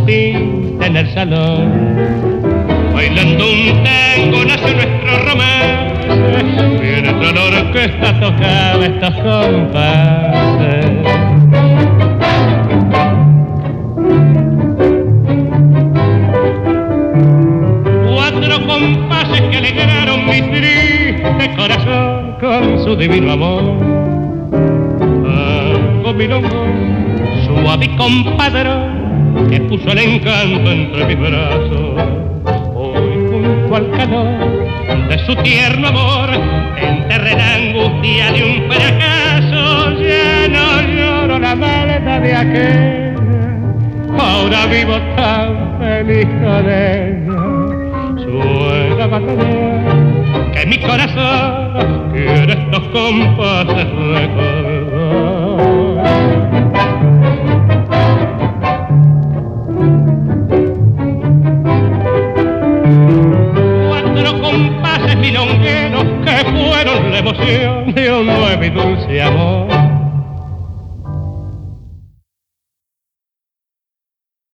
tinta en el salón. Bailando un tango nace nuestro romance, viene toda la orquesta tocaba estos compases. Cuatro compases que alegraron mi triste corazón con su divino amor. Tango milongo, suave y compadrón, que puso el encanto entre mis brazos. Hoy junto al calor de su tierno amor enterré la angustia de un fracaso. Ya no lloro la maldad de aquella, ahora vivo tan feliz con ella. Suena bandoneón que mi corazón quiere estos compases recordar. Cuatro compases milongueros que fueron la emoción de un nuevo y dulce amor.